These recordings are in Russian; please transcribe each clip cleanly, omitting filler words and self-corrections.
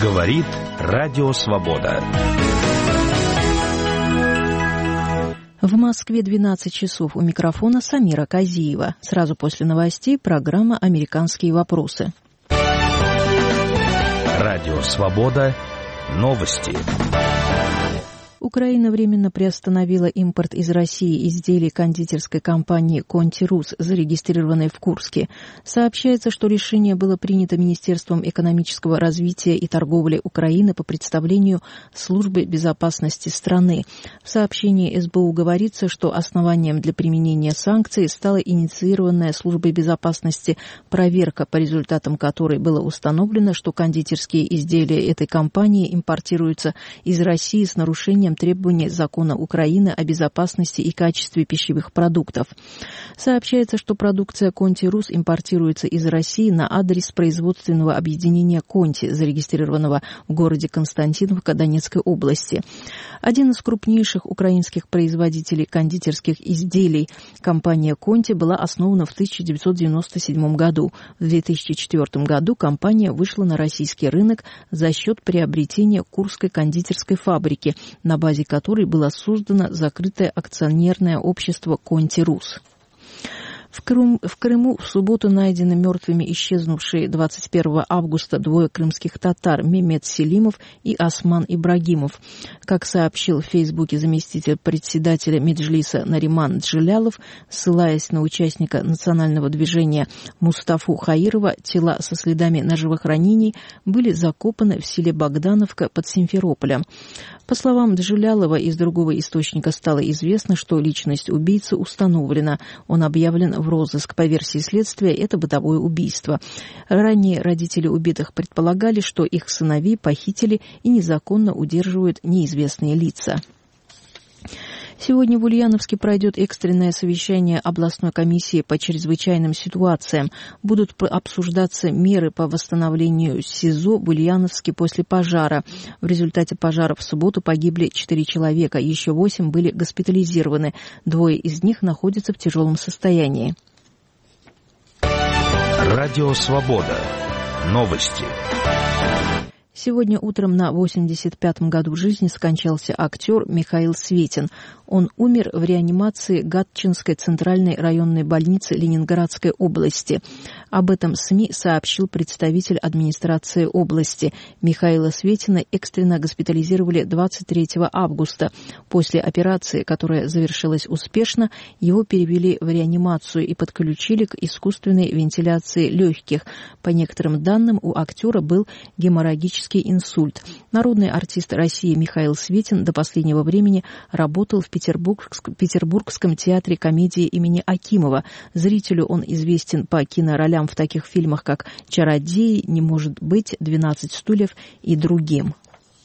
Говорит Радио Свобода. В Москве 12 часов. У микрофона Самира Казиева. Сразу после новостей программа «Американские вопросы». Радио Свобода. Новости. Украина временно приостановила импорт из России изделий кондитерской компании «Конти Рус», зарегистрированной в Курске. Сообщается, что решение было принято Министерством экономического развития и торговли Украины по представлению Службы безопасности страны. В сообщении СБУ говорится, что основанием для применения санкций стала инициированная Службой безопасности проверка, по результатам которой было установлено, что кондитерские изделия этой компании импортируются из России с нарушением требований закона Украины о безопасности и качестве пищевых продуктов. Сообщается, что продукция «Конти Рус» импортируется из России на адрес производственного объединения «Конти», зарегистрированного в городе Константиновка Донецкой области. Один из крупнейших украинских производителей кондитерских изделий, компания «Конти», была основана в 1997 году. В 2004 году компания вышла на российский рынок за счет приобретения Курской кондитерской фабрики, на базе которой было создано закрытое акционерное общество «Конти Рус». В Крыму в субботу найдены мертвыми исчезнувшие 21 августа двое крымских татар Мемет Селимов и Осман Ибрагимов. Как сообщил в Фейсбуке заместитель председателя Меджлиса Нариман Джилялов, ссылаясь на участника национального движения Мустафу Хаирова, тела со следами ножевых ранений были закопаны в селе Богдановка под Симферополем. По словам Джилялова, из другого источника стало известно, что личность убийцы установлена. Он объявлен в розыск. По версии следствия, это бытовое убийство. Ранее родители убитых предполагали, что их сыновей похитили и незаконно удерживают неизвестные лица. Сегодня в Ульяновске пройдет экстренное совещание областной комиссии по чрезвычайным ситуациям. Будут обсуждаться меры по восстановлению СИЗО в Ульяновске после пожара. В результате пожара в субботу погибли 4 человека, еще 8 были госпитализированы. 2 из них находятся в тяжелом состоянии. Радио Свобода. Новости. Сегодня утром на 85-м году жизни скончался актер Михаил Светин. Он умер в реанимации Гатчинской центральной районной больницы Ленинградской области. Об этом СМИ сообщил представитель администрации области. Михаила Светина экстренно госпитализировали 23 августа. После операции, которая завершилась успешно, его перевели в реанимацию и подключили к искусственной вентиляции легких. По некоторым данным, у актера был геморрагический инсульт. Народный артист России Михаил Светин до последнего времени работал в Петербургском театре комедии имени Акимова. Зрителю он известен по киноролям в таких фильмах, как «Чародеи», «Не может быть», «12 стульев» и другим.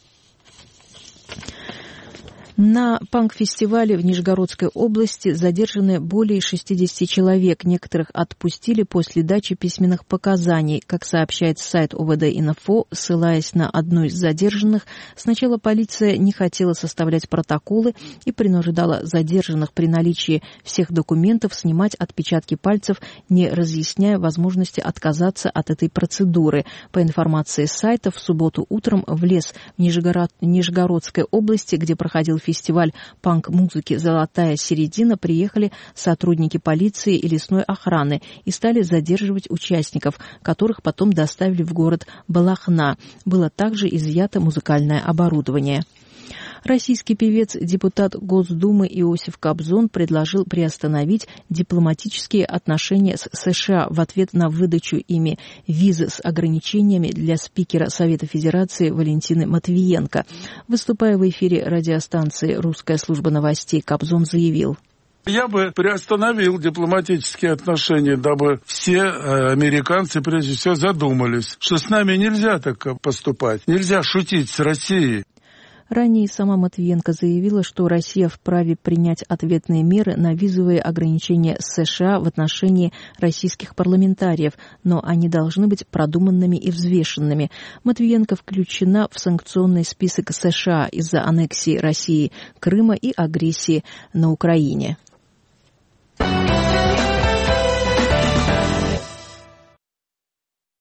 На панк-фестивале в Нижегородской области задержаны более 60 человек. Некоторых отпустили после дачи письменных показаний. Как сообщает сайт ОВД-Инфо, ссылаясь на одну из задержанных, сначала полиция не хотела составлять протоколы и принуждала задержанных при наличии всех документов снимать отпечатки пальцев, не разъясняя возможности отказаться от этой процедуры. По информации сайта, в субботу утром в лес в Нижегородской области, где проходил фестиваль панк-музыки «Золотая середина», приехали сотрудники полиции и лесной охраны и стали задерживать участников, которых потом доставили в город Балахна. Было также изъято музыкальное оборудование. Российский певец, депутат Госдумы Иосиф Кобзон предложил приостановить дипломатические отношения с США в ответ на выдачу ими визы с ограничениями для спикера Совета Федерации Валентины Матвиенко. Выступая в эфире радиостанции «Русская служба новостей», Кобзон заявил: Я бы приостановил дипломатические отношения, дабы все американцы прежде всего задумались, что с нами нельзя так поступать, нельзя шутить с Россией. Ранее сама Матвиенко заявила, что Россия вправе принять ответные меры на визовые ограничения США в отношении российских парламентариев, но они должны быть продуманными и взвешенными. Матвиенко включена в санкционный список США из-за аннексии России Крыма и агрессии на Украине.